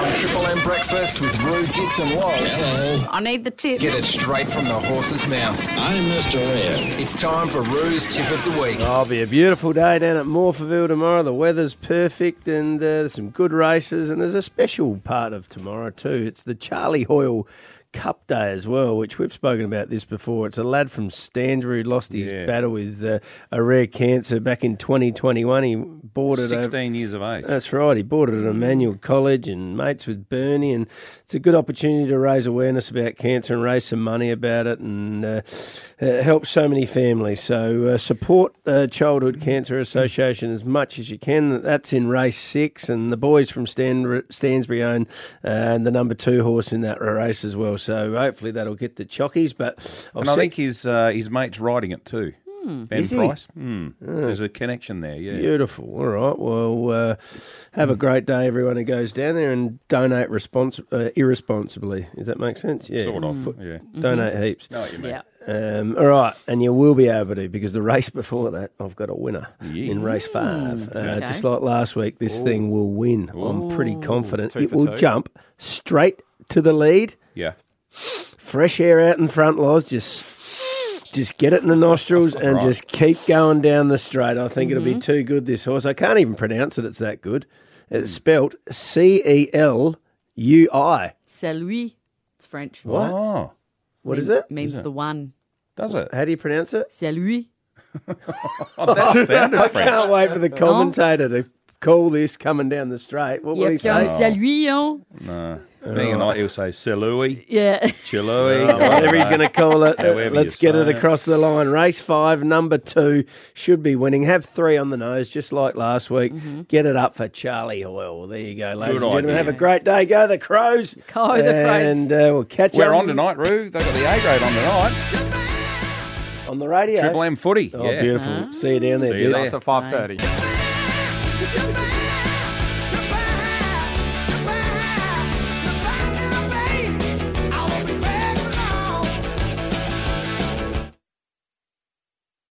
On Triple M Breakfast with Roo, Dits and Woz. Hello. I need the tip. Get it straight from the horse's mouth. I'm Mr. Red. It's time for Roo's Tip of the Week. It'll be a beautiful day down at Morphettville tomorrow. The weather's perfect and there's some good races, and there's a special part of tomorrow too. It's the Charlie Hoyle Cup Day as well, which we've spoken about this before. It's a lad from Stansbury who lost his battle with a rare cancer back in 2021. He bought it 16 years of age. That's right. He bought it at Emmanuel College and mates with Bernie, and it's a good opportunity to raise awareness about cancer and raise some money about it, and it helps so many families. So support Childhood Cancer Association as much as you can. That's in race 6, and the boys from Stansbury own the number 2 horse in that race as well. So hopefully that'll get the chockies. But I think his mate's riding it too. Ben Is he? Price. There's a connection there, yeah. Beautiful. All right. Well, have a great day, everyone who goes down there, and donate irresponsibly. Does that make sense? Yeah. Sort of, yeah. Donate heaps. Know what you mean. Yeah. All right, and you will be able to, because the race before that, I've got a winner in race 5. Okay. Just like last week, this thing will win. I'm pretty confident. 2 It for will 2. jump straight to the lead. Yeah. Fresh air out in front, Loz. Just get it in the nostrils and Right. just keep going down the straight. I think it'll be too good, this horse. I can't even pronounce it. It's that good. It's spelt Celui. C'est lui. It's French. What? Oh, What is it? Means the one. does it? How do you pronounce it? C'est lui. Oh, that sounded I French. can't wait for the commentator to call this coming down the straight. What will he say? C'est lui, hein? No. Being a night, he'll say Celui, Yeah. Chilui. Whatever he's going to call it. However Let's you get it say it. across the line. Race 5, number 2, should be winning. Have 3 on the nose, just like last week. Get it up for Charlie Hoyle. There you go, ladies Good and gentlemen. idea. Have a great day. Go the Crows. Go the Crows. And we'll catch We're up on tonight, Roo. They've got the A grade on tonight. on the radio. Triple M footy. Oh, yeah. beautiful. See you down there, See you dudes. there. Starts at 5:30.